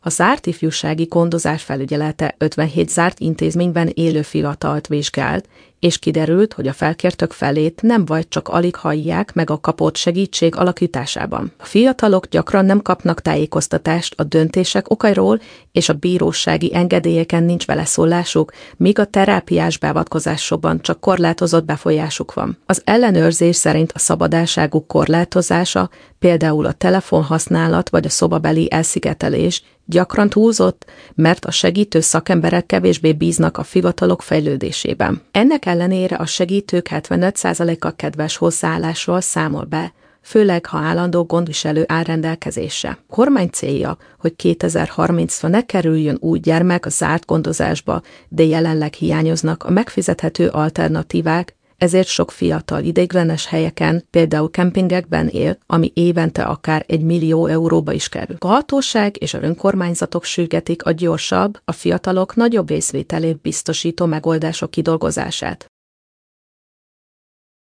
A zárt ifjúsági gondozás felügyelete 57 zárt intézményben élő fiatalt vizsgált, és kiderült, hogy a felkértök felét nem vagy csak alig hallják meg a kapott segítség alakításában. A fiatalok gyakran nem kapnak tájékoztatást a döntések okairól, és a bírósági engedélyeken nincs beleszólásuk, míg a terápiás beavatkozásokban csak korlátozott befolyásuk van. Az ellenőrzés szerint a szabadságuk korlátozása, például a telefonhasználat vagy a szobabeli elszigetelés gyakran túlzott, mert a segítő szakemberek kevésbé bíznak a fiatalok fejlődésében. Ennek ellenére a segítők 75%-a kedves hozzáállásról számol be, főleg ha állandó gondviselő áll rendelkezésre. A kormány célja, hogy 2030-ra ne kerüljön új gyermek a zárt gondozásba, de jelenleg hiányoznak a megfizethető alternatívák, ezért sok fiatal ideiglenes helyeken, például kempingekben él, ami évente akár 1 millió euróba is kerül. A hatóság és az önkormányzatok sürgetik a gyorsabb, a fiatalok nagyobb részvételét biztosító megoldások kidolgozását.